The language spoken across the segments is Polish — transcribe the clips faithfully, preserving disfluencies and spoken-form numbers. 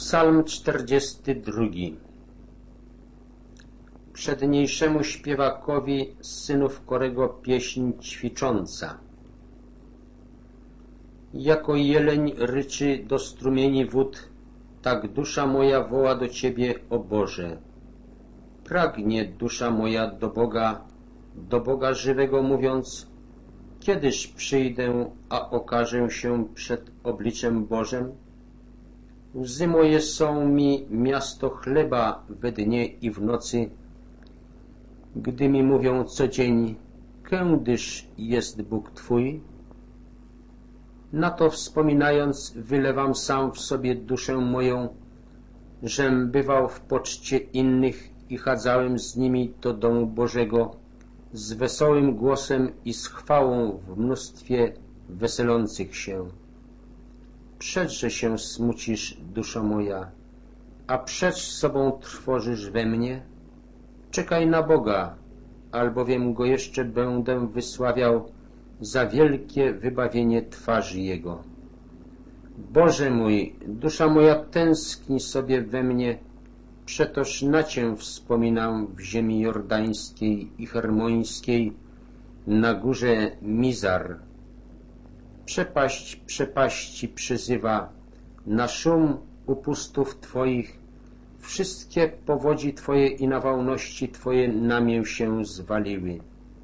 Psalm czterdziesty drugi. Przedniejszemu śpiewakowi z synów Korego pieśń ćwicząca. Jako jeleń ryczy do strumieni wód, tak dusza moja woła do Ciebie, o Boże. Pragnie dusza moja do Boga, do Boga żywego, mówiąc: kiedyż przyjdę, a okażę się przed obliczem Bożem? Łzy moje są mi miasto chleba we dnie i w nocy, gdy mi mówią co dzień: kędyż jest Bóg Twój? Na to wspominając, wylewam sam w sobie duszę moją, żem bywał w poczcie innych i chadzałem z nimi do domu Bożego z wesołym głosem i z chwałą w mnóstwie weselących się. Przedże się smucisz, duszo moja, a przed sobą trwożysz we mnie? Czekaj na Boga, albowiem Go jeszcze będę wysławiał za wielkie wybawienie twarzy Jego. Boże mój, dusza moja tęskni sobie we mnie, przetoż na Cię wspominam w ziemi jordańskiej i hermońskiej, na górze Mizar. Przepaść przepaści przyzywa, na szum upustów Twoich, wszystkie powodzi Twoje i nawałności Twoje na mię się zwaliły.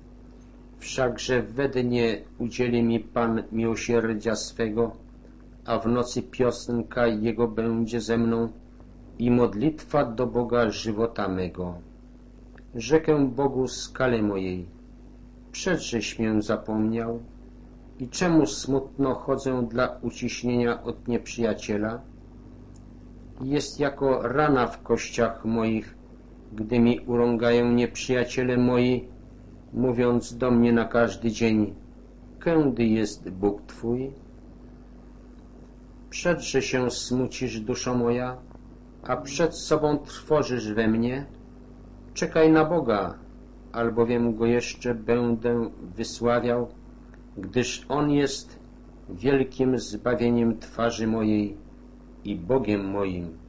Wszakże we dnie udzieli mi Pan miłosierdzia swego, a w nocy piosenka Jego będzie ze mną i modlitwa do Boga żywota mego. Rzekę Bogu skale mojej: przedżeś mię zapomniał? I czemu smutno chodzę dla uciśnienia od nieprzyjaciela? Jest jako rana w kościach moich, gdy mi urągają nieprzyjaciele moi, mówiąc do mnie na każdy dzień: kędy jest Bóg Twój? Przedże się smucisz, duszo moja, a przed sobą trwożysz we mnie? Czekaj na Boga, albowiem Go jeszcze będę wysławiał, gdyż On jest wielkim zbawieniem twarzy mojej i Bogiem moim.